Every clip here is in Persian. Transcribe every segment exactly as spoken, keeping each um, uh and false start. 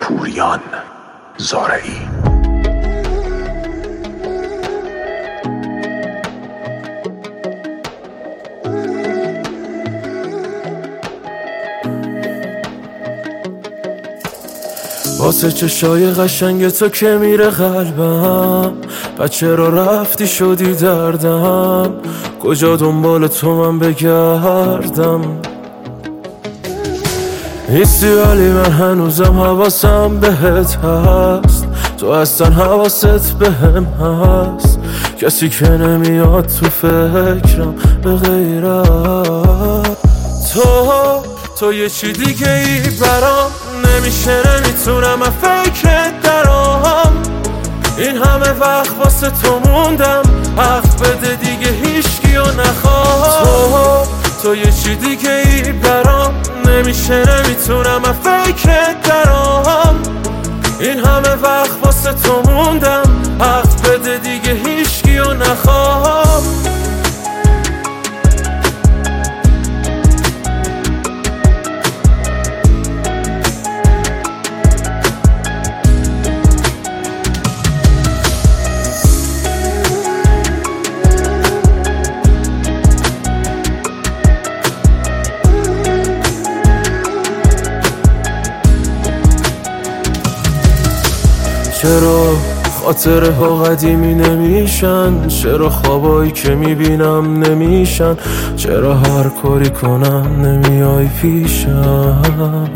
پوریان زارعی. واسه چشای قشنگ تو که میره قلبم، بچه را رفتی شدی دردم، کجا دنبال تو من بگردم؟ نیستی ولی من هنوزم حواسم بهت هست، تو اصلا حواست بهم هست، کسی که نمیاد تو فکرم به غیرت تو. تو یه چی دیگه ای برام نمیشه، نمیتونم از فکرت درام، این همه وقت واسه تو موندم، حق بده دیگه هیچکی و نخواه. تو تو یه چی دیگه ای برام نمیشه، نمیتونم از فکرت درام، این همه وقت واسه تو موندم، حق بده دیگه هیچکی و نخواه. چرا خاطره ها قدیمی نمیشن، چرا خوابایی که میبینم نمیشن، چرا هر کاری کنم نمیای پیشم،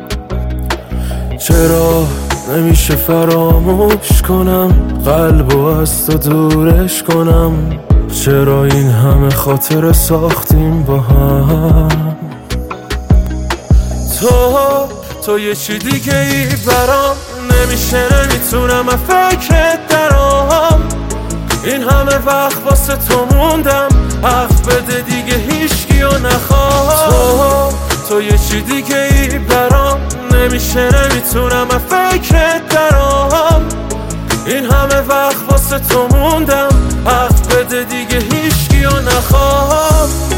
چرا نمیشه فراموش کنم قلبو از تو دورش کنم، چرا این همه خاطره ساختیم با هم. تو تو یه چی دیگه ای برام نمیشه، نمیتونم از فکرت درام، این همه وقت واسه تو موندم، حق بده دیگه هیچکی و نخواه. تو تو یه چی دیگه ای برام نمیشه، نمیتونم از فکرت درام، این همه وقت واسه تو موندم، حق بده دیگه هیچکی و نخواه.